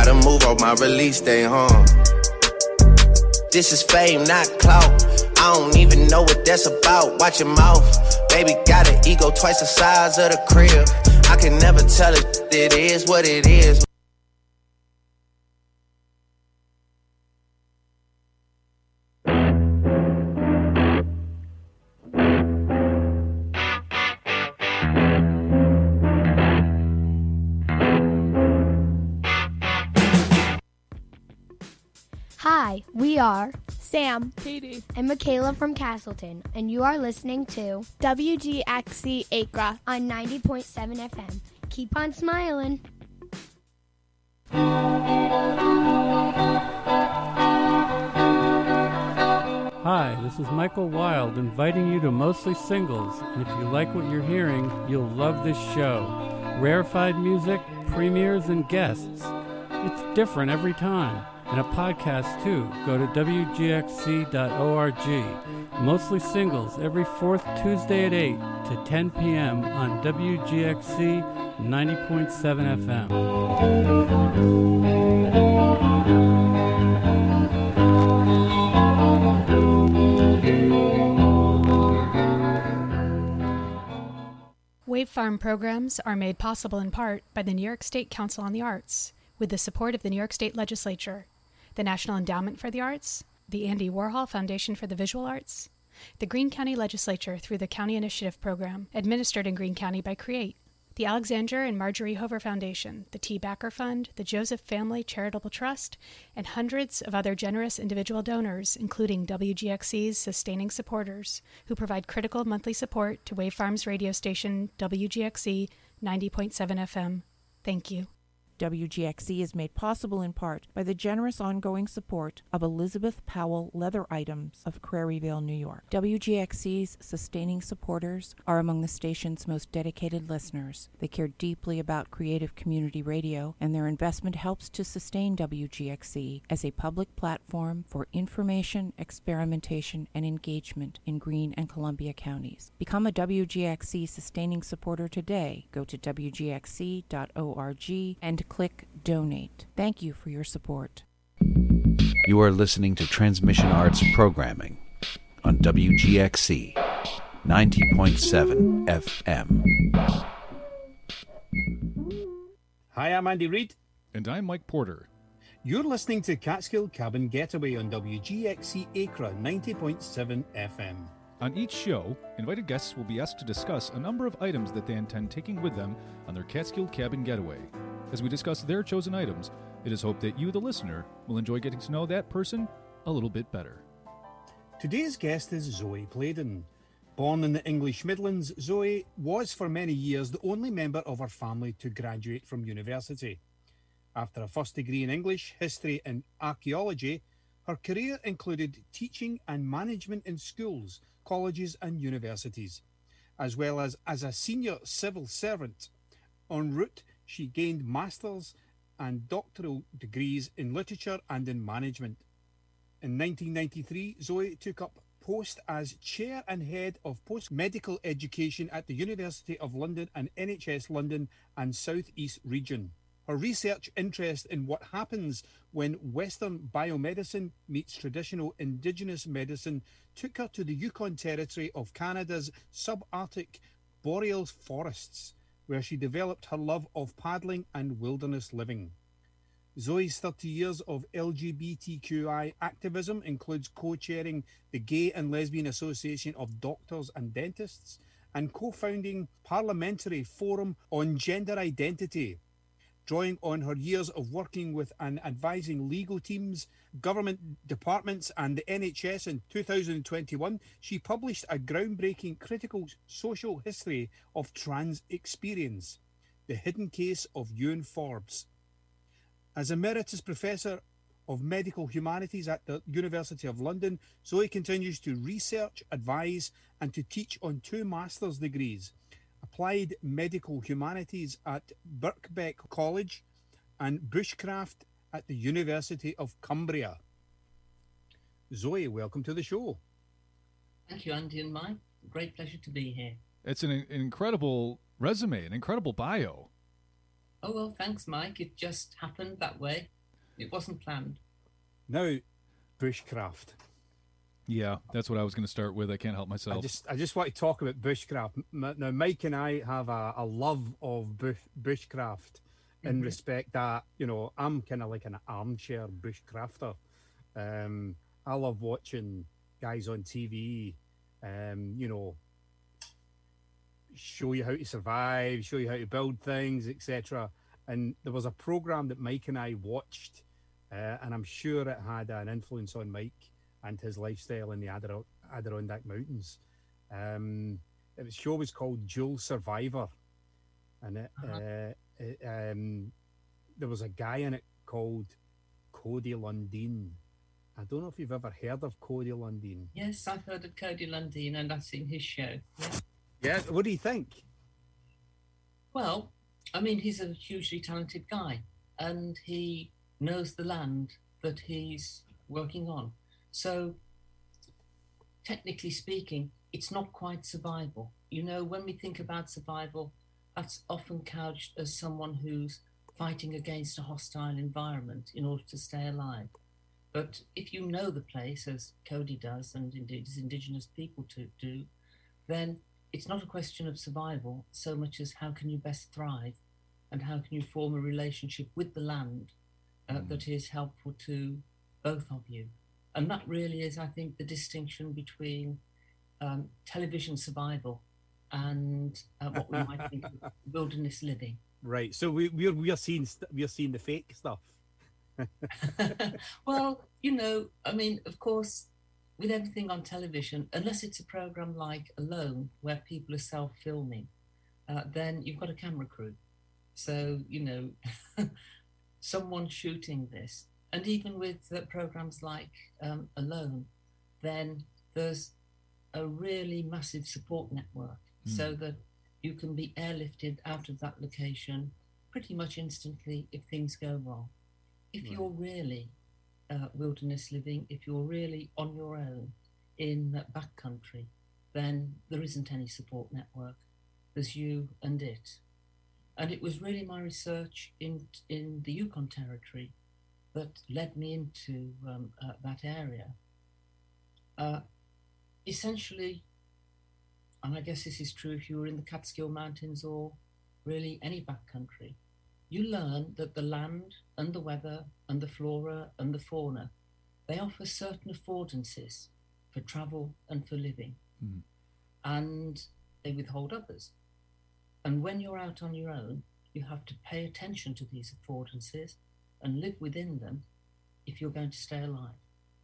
Gotta move on my release day, This is fame, not clout. I don't even know what that's about. Watch your mouth. Baby got an ego twice the size of the crib. I can never tell it is what it is. Hi, we are Sam, Katie, and Michaela from Castleton, and you are listening to WGXC Acra on 90.7 FM. Keep on smiling. Hi, this is Michael Wild inviting you to Mostly Singles, and if you like what you're hearing, you'll love this show. Rarefied music, premieres, and guests. It's different every time. And a podcast, too. Go to WGXC.org. Mostly Singles, every fourth Tuesday at 8 to 10 p.m. on WGXC 90.7 FM. Wave Farm programs are made possible in part by the New York State Council on the Arts, with the support of the New York State Legislature, the National Endowment for the Arts, the Andy Warhol Foundation for the Visual Arts, the Greene County Legislature through the County Initiative Program, administered in Greene County by CREATE, the Alexander and Marjorie Hover Foundation, the T. Backer Fund, the Joseph Family Charitable Trust, and hundreds of other generous individual donors, including WGXC's sustaining supporters, who provide critical monthly support to Wave Farms radio station WGXC 90.7 FM. Thank you. WGXC is made possible in part by the generous ongoing support of Elizabeth Powell Leather Items of Craryville, New York. WGXC's sustaining supporters are among the station's most dedicated listeners. They care deeply about creative community radio, and their investment helps to sustain WGXC as a public platform for information, experimentation, and engagement in Greene and Columbia counties. Become a WGXC sustaining supporter today. Go to WGXC.org and click Donate. Thank you for your support. You are listening to Transmission Arts Programming on WGXC 90.7 FM. Hi, I'm Andy Reid. And I'm Mike Porter. You're listening to Catskill Cabin Getaway on WGXC Acra 90.7 FM. On each show, invited guests will be asked to discuss a number of items that they intend taking with them on their Catskill Cabin Getaway. As we discuss their chosen items, it is hoped that you, the listener, will enjoy getting to know that person a little bit better. Today's guest is Zoe Playden. Born in the English Midlands, Zoe was for many years the only member of her family to graduate from university. After a first degree in English, history and archaeology, her career included teaching and management in schools, colleges and universities, as well as a senior civil servant. En route, she gained master's and doctoral degrees in literature and in management. In 1993, Zoe took up post as chair and head of post-medical education at the University of London and NHS London and South East region. Her research interest in what happens when Western biomedicine meets traditional Indigenous medicine took her to the Yukon Territory of Canada's subarctic boreal forests, where she developed her love of paddling and wilderness living. Zoe's 30 years of LGBTQI activism includes co-chairing the Gay and Lesbian Association of Doctors and Dentists and co-founding Parliamentary Forum on Gender Identity. Drawing on her years of working with and advising legal teams, government departments and the NHS in 2021, she published a groundbreaking critical social history of trans experience, The Hidden Case of Ewan Forbes. As Emeritus Professor of Medical Humanities at the University of London, Zoe continues to research, advise and to teach on 2 master's degrees, Applied Medical Humanities at Birkbeck College and Bushcraft at the University of Cumbria. Zoe, welcome to the show. Thank you, Andy and Mike. Great pleasure to be here. It's an incredible resume, an incredible bio. Oh, well, thanks, Mike. It just happened that way. It wasn't planned. Now, bushcraft. Yeah, that's what I was going to start with. I can't help myself. I just want to talk about bushcraft. Now, Mike and I have a love of bushcraft in respect that, you know, I'm kind of like an armchair bushcrafter. I love watching guys on TV, you know, show you how to survive, show you how to build things, etc. And there was a program that Mike and I watched, and I'm sure it had an influence on Mike and his lifestyle in the Adirondack Mountains. The show was called Jewel Survivor, and there was a guy in it called Cody Lundin. I don't know if you've ever heard of Cody Lundin. Yes, I've heard of Cody Lundin, and I've seen his show. Yeah. What do you think? Well, I mean, he's a hugely talented guy, and he knows the land that he's working on. So, technically speaking, it's not quite survival. You know, when we think about survival, that's often couched as someone who's fighting against a hostile environment in order to stay alive. But if you know the place, as Cody does, and indeed as Indigenous people do, then it's not a question of survival so much as how can you best thrive and how can you form a relationship with the land that is helpful to both of you. And that really is, I think, the distinction between television survival and what we might think of wilderness living. Right. So we're seeing the fake stuff. Well, you know, I mean, of course, with everything on television, unless it's a program like Alone, where people are self-filming, then you've got a camera crew. So, you know, someone shooting this. And even with programs like Alone, then there's a really massive support network so that you can be airlifted out of that location pretty much instantly if things go wrong. If you're really wilderness living, if you're really on your own in backcountry, then there isn't any support network. There's you and it. And it was really my research in the Yukon Territory that led me into that area. Essentially, and I guess this is true if you were in the Catskill Mountains or really any backcountry, you learn that the land and the weather and the flora and the fauna, they offer certain affordances for travel and for living. And they withhold others. And when you're out on your own, you have to pay attention to these affordances and live within them if you're going to stay alive.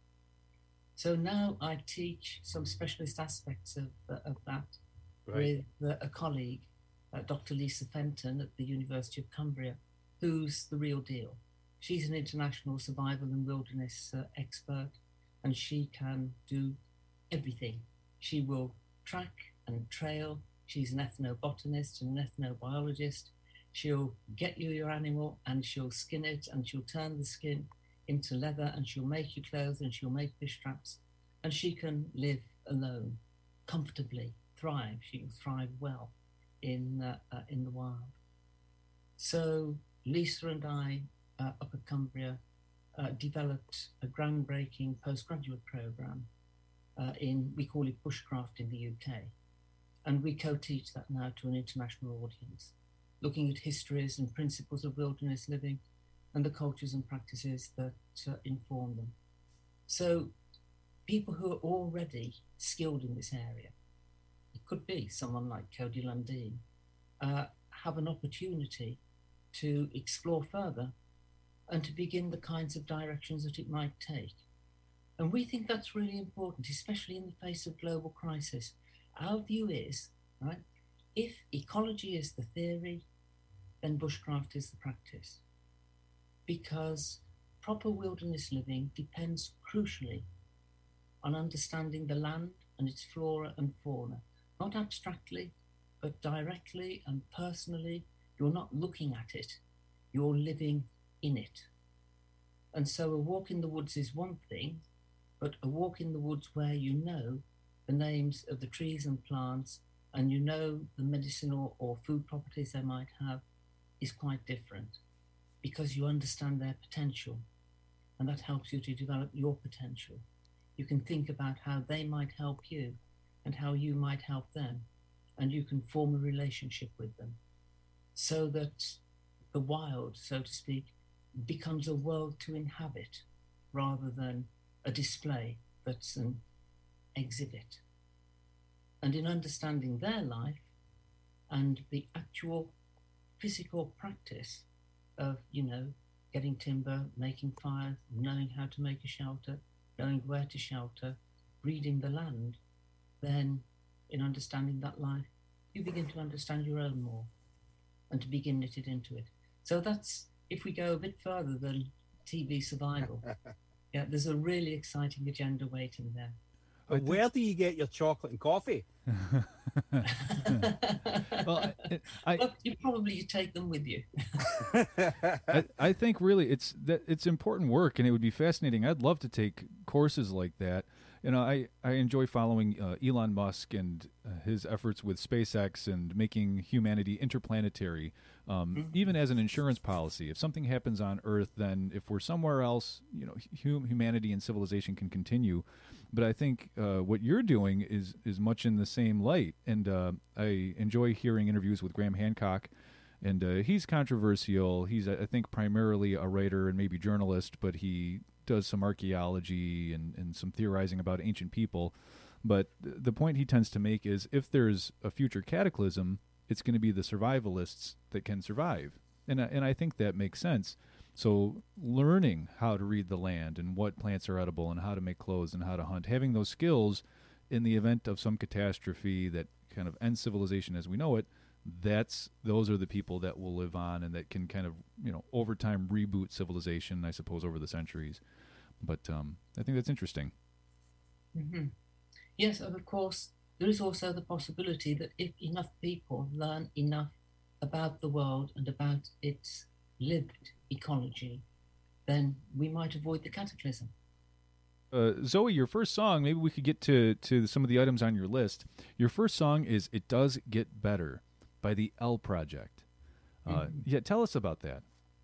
So now I teach some specialist aspects of that with a colleague, Dr. Lisa Fenton at the University of Cumbria, who's the real deal. She's an international survival and wilderness expert, and she can do everything. She will track and trail. She's an ethnobotanist and an ethnobiologist. She'll get you your animal and she'll skin it and she'll turn the skin into leather and she'll make you clothes and she'll make fish traps. And she can live alone, comfortably, thrive. She can thrive well in the wild. So Lisa and I, up at Cumbria, developed a groundbreaking postgraduate program we call it Bushcraft in the UK. And we co-teach that now to an international audience, looking at histories and principles of wilderness living and the cultures and practices that inform them. So people who are already skilled in this area, it could be someone like Cody Lundin, have an opportunity to explore further and to begin the kinds of directions that it might take. And we think that's really important, especially in the face of global crisis. Our view is, right, if ecology is the theory, then bushcraft is the practice. Because proper wilderness living depends crucially on understanding the land and its flora and fauna, not abstractly, but directly and personally. You're not looking at it, you're living in it. And so a walk in the woods is one thing, but a walk in the woods where you know the names of the trees and plants and you know the medicinal or food properties they might have, is quite different because you understand their potential, and that helps you to develop your potential. You can think about how they might help you and how you might help them, and you can form a relationship with them so that the wild, so to speak, becomes a world to inhabit rather than a display that's an exhibit. And in understanding their life and the actual physical practice of, getting timber, making fires, knowing how to make a shelter, knowing where to shelter, reading the land, then in understanding that life, you begin to understand your own more and to begin knitted into it. So that's, if we go a bit further than TV survival, yeah, there's a really exciting agenda waiting there. Where do you get your chocolate and coffee? Well, you probably take them with you. I think really it's important work, and it would be fascinating. I'd love to take courses like that. I enjoy following Elon Musk and his efforts with SpaceX and making humanity interplanetary, even as an insurance policy. If something happens on Earth, then if we're somewhere else, humanity and civilization can continue. But I think what you're doing is much in the same light. And I enjoy hearing interviews with Graham Hancock. And he's controversial. He's, I think, primarily a writer and maybe journalist, but he does some archaeology and some theorizing about ancient people. But the point he tends to make is if there's a future cataclysm, it's going to be the survivalists that can survive. And I think that makes sense. So learning how to read the land and what plants are edible and how to make clothes and how to hunt, having those skills in the event of some catastrophe that kind of ends civilization as we know it, those are the people that will live on and that can kind of, over time reboot civilization, I suppose, over the centuries. But I think that's interesting. Mm-hmm. Yes, and of course, there is also the possibility that if enough people learn enough about the world and about its lived ecology, then we might avoid the cataclysm. Zoe, your first song, maybe we could get to some of the items on your list. Your first song is It Does Get Better by the L Project. Yeah, tell us about that.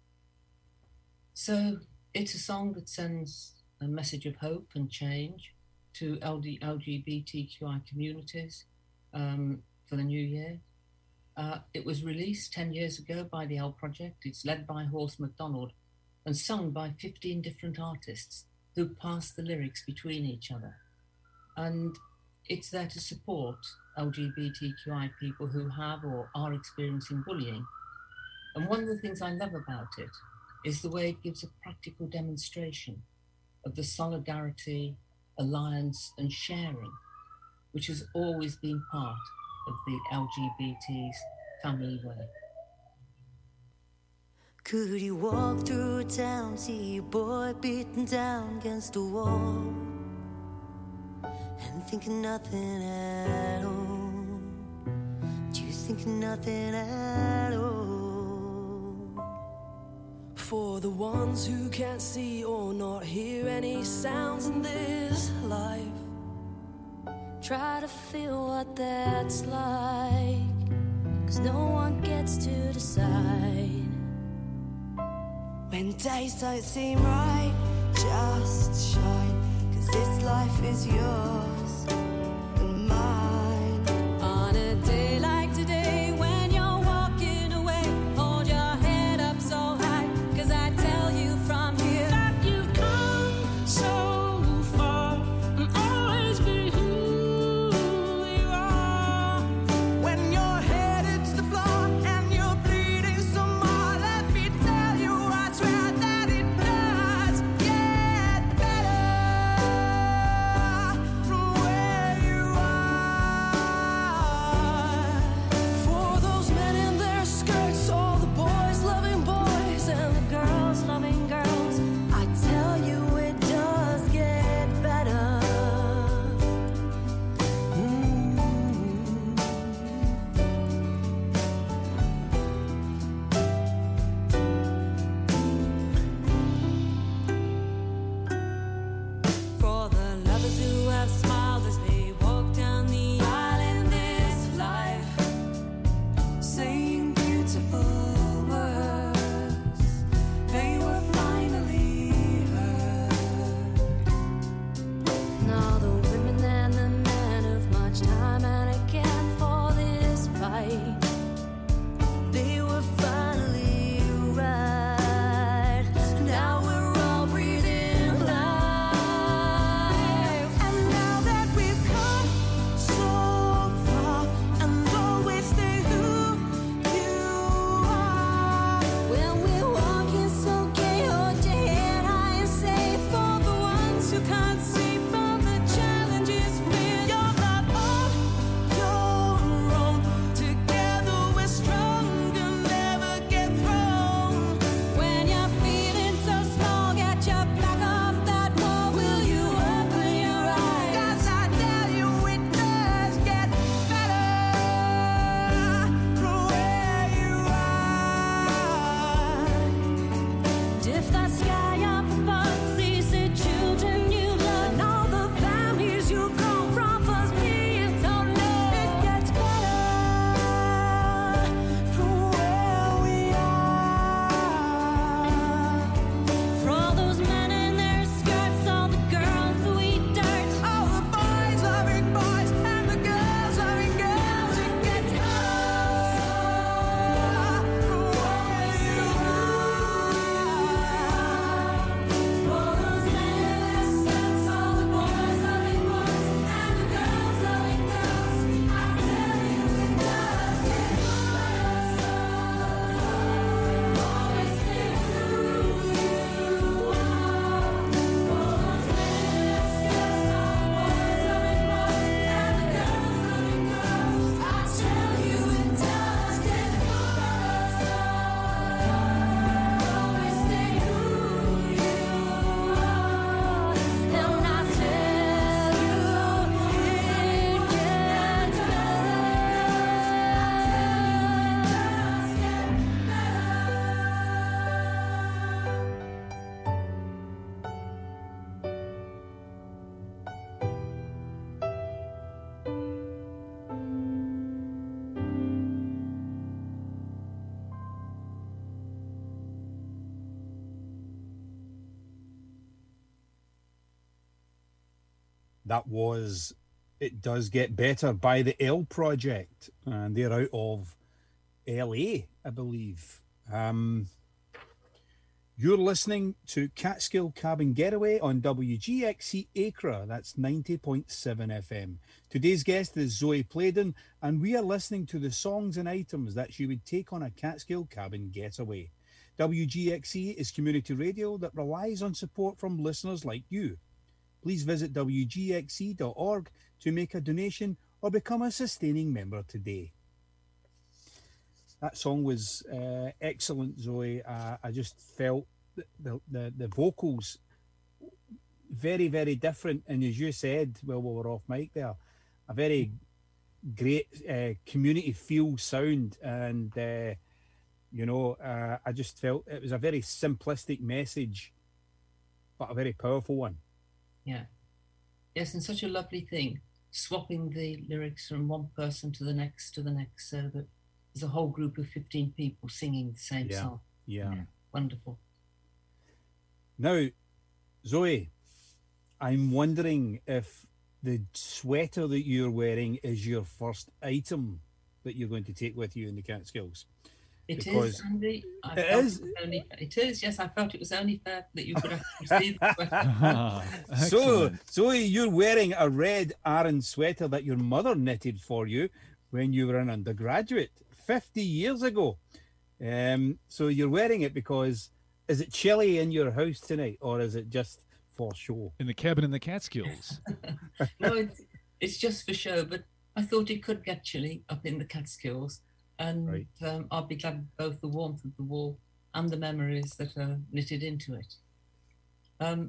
So it's a song that sends a message of hope and change to LGBTQI communities for the new year. It was released 10 years ago by the L Project. It's led by Horst MacDonald and sung by 15 different artists who pass the lyrics between each other. And it's there to support LGBTQI people who have or are experiencing bullying. And one of the things I love about it is the way it gives a practical demonstration of the solidarity, alliance, and sharing, which has always been part of the LGBT's family way. Could you walk through town, see a boy beaten down against a wall, and think of nothing at all? Do you think of nothing at all? For the ones who can't see or not hear any sounds in this life, try to feel what that's like, 'cause no one gets to decide. When days don't seem right, just shine, 'cause this life is yours and mine. On a day like today, when you're walking away, hold your head up so high, 'cause I tell you from here that you've come so far and always be who you are. When your head hits the floor and you're bleeding some more, let me tell you I swear that it does get better from where dry up the bugs, these children you love, and all the families you've grown from first being told no. It gets better from where we are. For all those men in their skirts, all the girls who eat dirt, all the boys loving boys, and the girls loving girls, it gets better from where you are. For those men in their skirts, all the boys loving boys, and the girls loving girls, I tell you it does get better. Always stay who you are. For those men in their skirts, all the boys loving boys, and the girls loving girls, I tell you it does get better. Always stay who you are, and I tell you it gets That was It Does Get Better by the L Project, and they're out of LA, I believe. You're listening to Catskill Cabin Getaway on WGXC Acra, that's 90.7 FM. Today's guest is Zoe Playden, and we are listening to the songs and items that she would take on a Catskill Cabin Getaway. WGXC is community radio that relies on support from listeners like you. Please visit wgxc.org to make a donation or become a sustaining member today. That song was excellent, Zoe. I just felt the vocals very, very different. And as you said, well, we were off mic there, a very great community feel sound. And, I just felt it was a very simplistic message, but a very powerful one. Yeah. Yes, and such a lovely thing, swapping the lyrics from one person to the next, so that there's a whole group of 15 people singing the same song. Yeah. Wonderful. Now, Zoe, I'm wondering if the sweater that you're wearing is your first item that you're going to take with you in the Catskills. It is, Andy. It is, yes. I felt it was only fair that you could actually see the sweater. So, Zoe, you're wearing a red Aran sweater that your mother knitted for you when you were an undergraduate 50 years ago. So you're wearing it because, is it chilly in your house tonight, or is it just for show? In the cabin in the Catskills. No, it's just for show, but I thought it could get chilly up in the Catskills. And I'll be glad both the warmth of the wall and the memories that are knitted into it. In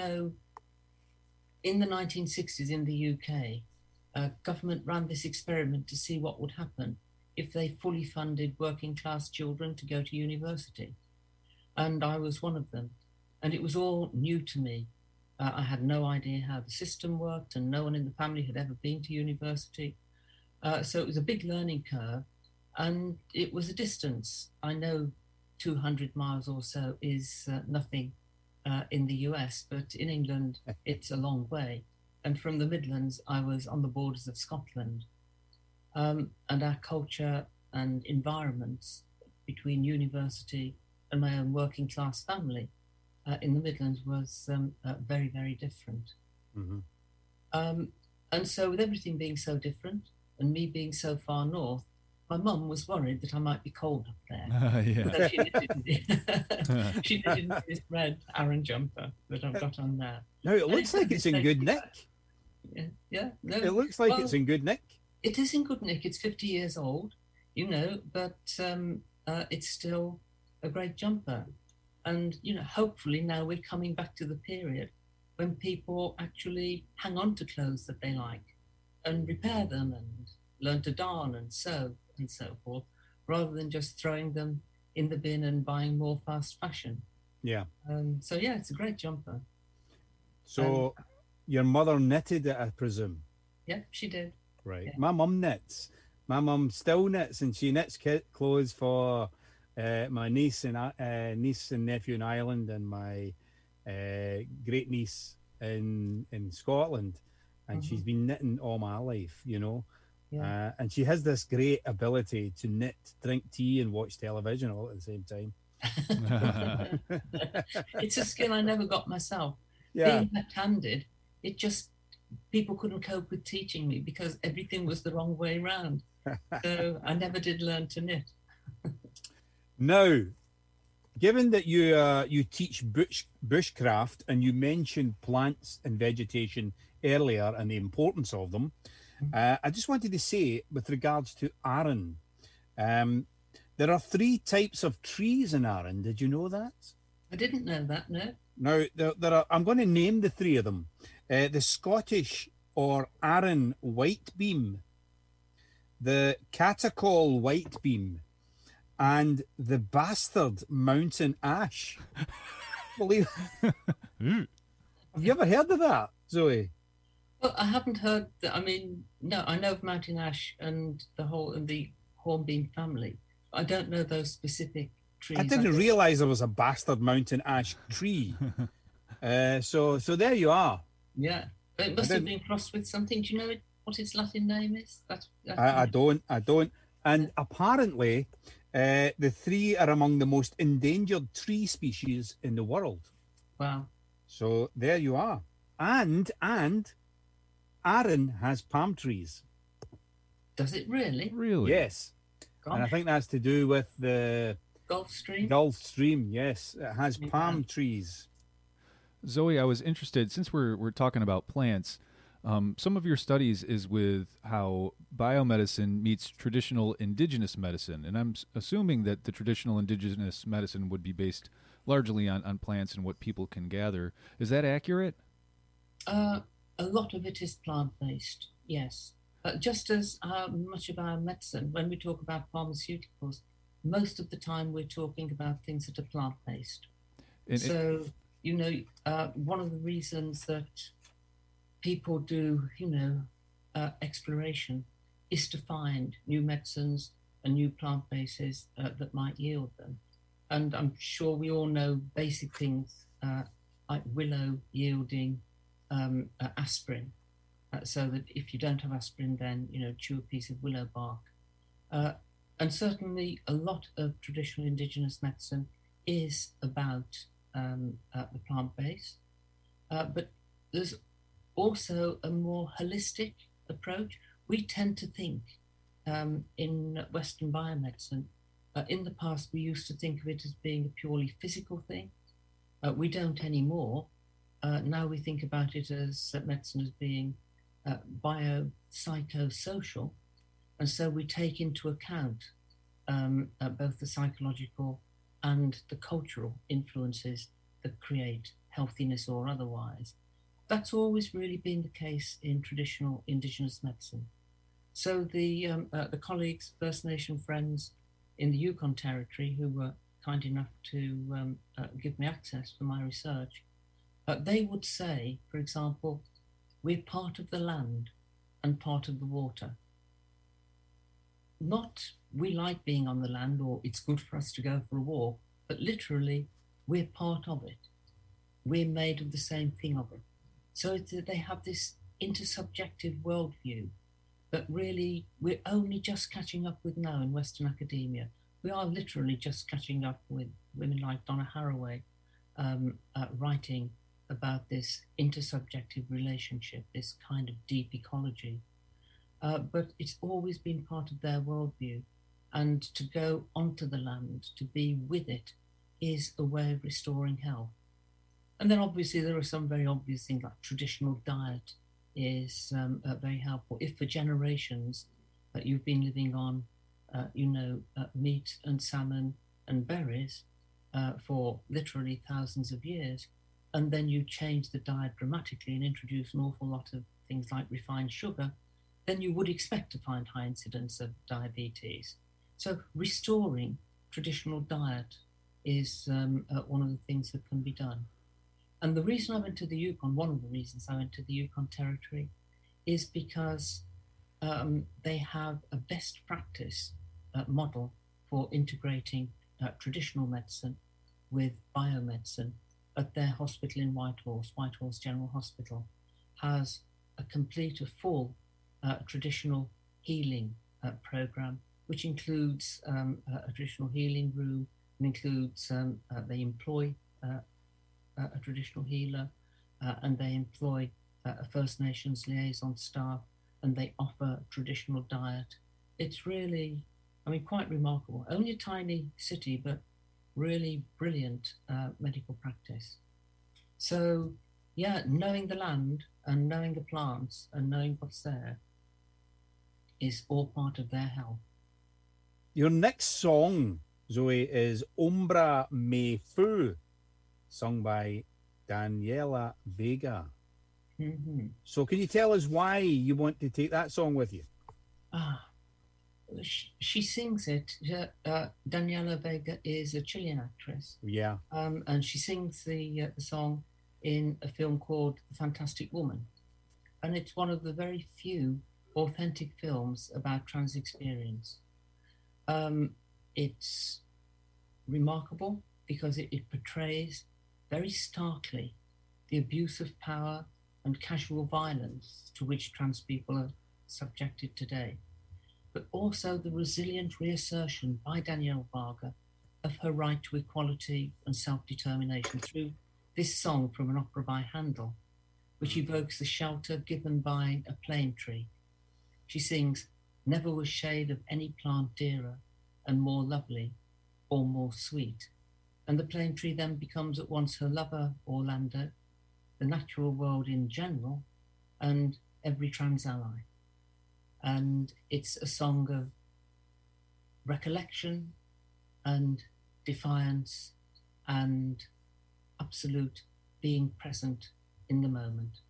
the 1960s in the UK, government ran this experiment to see what would happen if they fully funded working class children to go to university. And I was one of them. And it was all new to me. I had no idea how the system worked, and no one in the family had ever been to university. So it was a big learning curve. And it was a distance. I know 200 miles or so is nothing in the US, but in England, it's a long way. And from the Midlands, I was on the borders of Scotland. And our culture and environments between university and my own working class family in the Midlands was very, very different. Mm-hmm. And so with everything being so different and me being so far north, my mum was worried that I might be cold up there. So she knitted this red Aran jumper that I've got on there. Now, it looks like it's in good nick. Yeah. No. It looks like it's in good nick. It is in good nick. It's 50 years old, but it's still a great jumper. And, hopefully now we're coming back to the period when people actually hang on to clothes that they like and repair them and learn to darn and sew and so forth, rather than just throwing them in the bin and buying more fast fashion. Yeah. So yeah, it's a great jumper. So your mother knitted it, I presume? Yeah, she did. Right. Yeah. My mum knits. My mum still knits, and she knits clothes for my niece and nephew in Ireland, and my great niece in Scotland, and she's been knitting all my life, you know. Yeah. And she has this great ability to knit, drink tea, and watch television all at the same time. It's a skill I never got myself. Yeah. Being left-handed, it just, people couldn't cope with teaching me because everything was the wrong way round. So I never did learn to knit. Now, given that you teach bushcraft and you mentioned plants and vegetation earlier and the importance of them, I just wanted to say with regards to Arran, there are 3 types of trees in Arran. Did you know that? I didn't know that, no. Now, there are, I'm going to name the 3 of them. The Scottish or Arran whitebeam, the Catacall whitebeam, and the bastard mountain ash. Believe. Have you ever heard of that, Zoe? Well, I haven't heard that. I mean, no, I know of mountain ash and the hornbeam family. I don't know those specific trees. I didn't realise there was a bastard mountain ash tree. So there you are. Yeah, but it must have been crossed with something. Do you know what its Latin name is? I don't. And apparently, the 3 are among the most endangered tree species in the world. Wow. So there you are. And Arran has palm trees. Does it really? Really? Yes. Gosh. And I think that's to do with the Gulf Stream? Gulf Stream, yes. It has palm trees. Zoe, I was interested, since we're talking about plants, some of your studies is with how biomedicine meets traditional indigenous medicine. And I'm assuming that the traditional indigenous medicine would be based largely on plants and what people can gather. Is that accurate? A lot of it is plant-based, yes. Just as much of our medicine, when we talk about pharmaceuticals, most of the time we're talking about things that are plant-based. So, you know, one of the reasons that people do, you know, exploration is to find new medicines and new plant bases that might yield them. And I'm sure we all know basic things like willow yielding aspirin. So that if you don't have aspirin, then, you know, chew a piece of willow bark. And certainly a lot of traditional indigenous medicine is about the plant base. But there's also a more holistic approach. We tend to think in Western biomedicine, in the past we used to think of it as being a purely physical thing. We don't anymore. Now we think about it as medicine as being biopsychosocial, and so we take into account both the psychological and the cultural influences that create healthiness or otherwise. That's always really been the case in traditional indigenous medicine. So the colleagues, First Nation friends in the Yukon Territory, who were kind enough to give me access for my research, they would say, for example, we're part of the land and part of the water. Not we like being on the land or it's good for us to go for a walk, but literally we're part of it. We're made of the same thing of it. So they have this intersubjective worldview that really we're only just catching up with now in Western academia. We are literally just catching up with women like Donna Haraway writing about this intersubjective relationship, this kind of deep ecology. But it's always been part of their worldview. And to go onto the land, to be with it, is a way of restoring health. And then obviously there are some very obvious things like traditional diet is very helpful. If for generations you've been living on, meat and salmon and berries for literally thousands of years, and then you change the diet dramatically and introduce an awful lot of things like refined sugar, then you would expect to find high incidence of diabetes. So restoring traditional diet is one of the things that can be done. And the reason I went to the Yukon, one of the reasons I went to the Yukon Territory, is because they have a best practice model for integrating traditional medicine with biomedicine at their hospital in Whitehorse. Whitehorse General Hospital has a full traditional healing program, which includes a traditional healing room, and includes they employ a traditional healer, and they employ a First Nations liaison staff, and they offer traditional diet. It's really, quite remarkable. Only a tiny city, but really brilliant medical practice. So, yeah, knowing the land and knowing the plants and knowing what's there is all part of their health. Your next song, Zoe, is Ombra Me Fu, sung by Daniela Vega. Mm-hmm. So can you tell us why you want to take that song with you? She sings it. Daniela Vega is a Chilean actress. Yeah. And she sings the song in a film called The Fantastic Woman. And it's one of the very few authentic films about trans experience. It's remarkable because it portrays very starkly the abuse of power and casual violence to which trans people are subjected today, but also the resilient reassertion by Daniela Vega of her right to equality and self-determination through this song from an opera by Handel, which evokes the shelter given by a plane tree. She sings, "Never was shade of any plant dearer and more lovely or more sweet." And the plane tree then becomes at once her lover, Orlando, the natural world in general, and every trans ally. And it's a song of recollection and defiance and absolute being present in the moment.